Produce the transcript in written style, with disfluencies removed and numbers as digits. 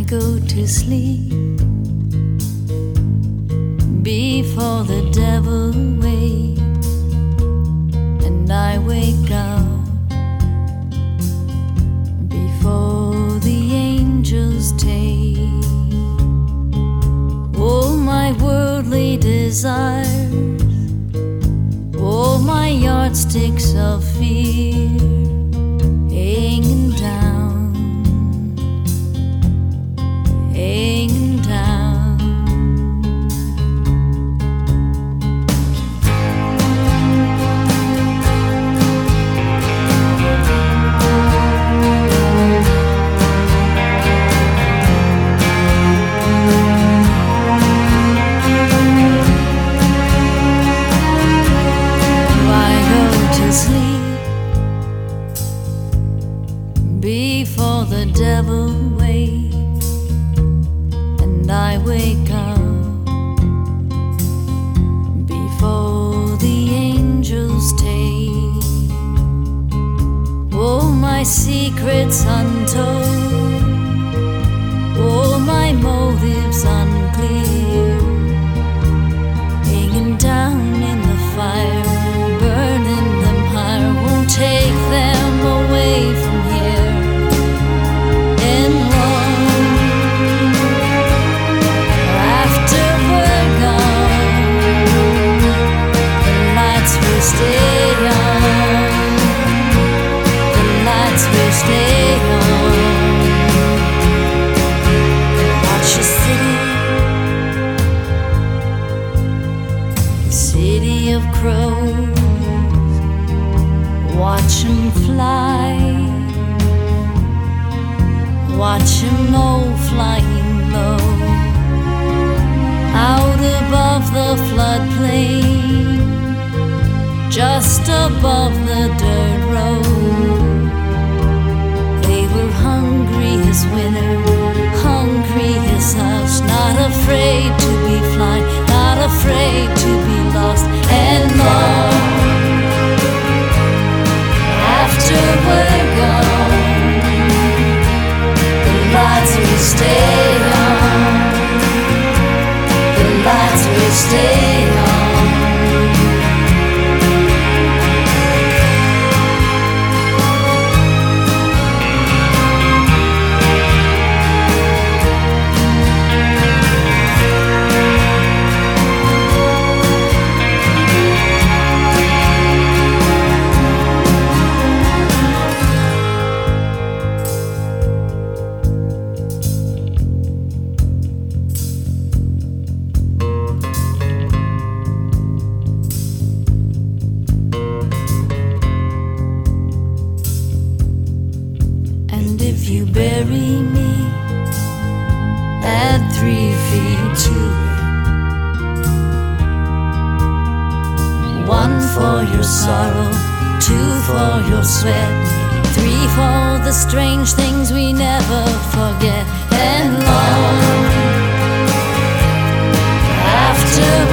go to sleep before the devil wakes, and I wake up before the angels take all my worldly desires, all my yardsticks of fear hanging down, hanging down. Before the devil wakes, and I wake up before the angels take all my secrets untold, all my motives unclear, hanging down in the fire, burning them higher, won't take them away from here. Stay on, the lights will stay on. Watch the city of crows, watch 'em fly, watch 'em all flying low, out above the floodplain, just above the dirt road. They were hungry as winter, hungry as us, not afraid to be flying, not afraid to be lost and long. After we're gone, the lights will stay on, the lights will stay on. If you bury me at 3 feet 2, 1 for your sorrow, 2 for your sweat, 3 for the strange things we never forget, and long after